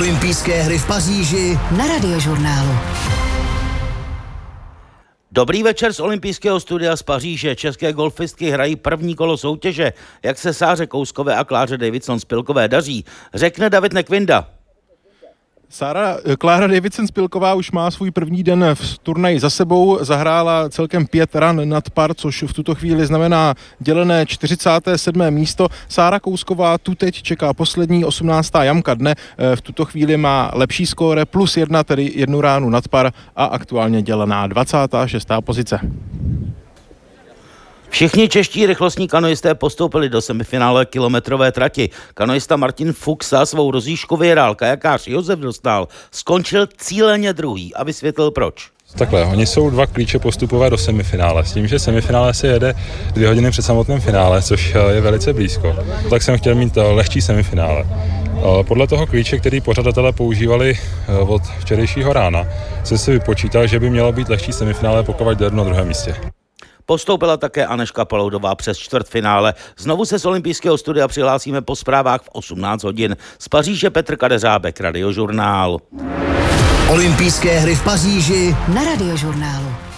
Olympijské hry v Paříži na Radiožurnálu. Dobrý večer z olympijského studia z Paříže. České golfistky hrají první kolo soutěže. Jak se Sáře Kouskové a Kláře Davidson-Spilkové daří, řekne David Nekvinda. Klára Davidson-Spilková už má svůj první den v turnaji za sebou, zahrála celkem 5 ran nad par, což v tuto chvíli znamená dělené 47. místo. Sára Kousková tu teď čeká poslední 18. jamka dne, v tuto chvíli má lepší skóre +1, tedy 1 ránu nad par a aktuálně dělená 26. pozice. Všichni čeští rychlostní kanoisté postoupili do semifinále kilometrové trati. Kanoista Martin Fuchsa svou rozjížďku vyhrál, kajakář Josef Dostál skončil cíleně druhý a vysvětlil proč. Takhle, oni jsou 2 klíče postupové do semifinále, s tím, že semifinále se jede 2 hodiny před samotným finále, což je velice blízko. Tak jsem chtěl mít lehčí semifinále. Podle toho klíče, který pořadatelé používali od včerejšího rána, jsem si vypočítal, že by mělo být lehčí semifinále, pokud jde na druhém místě. Postoupila také Anežka Paloudová přes čtvrtfinále. Znovu se z olympijského studia přihlásíme po zprávách v 18 hodin. Z Paříže Petr Kadeřábek, Radiožurnál. Olympijské hry v Paříži na Radiožurnálu.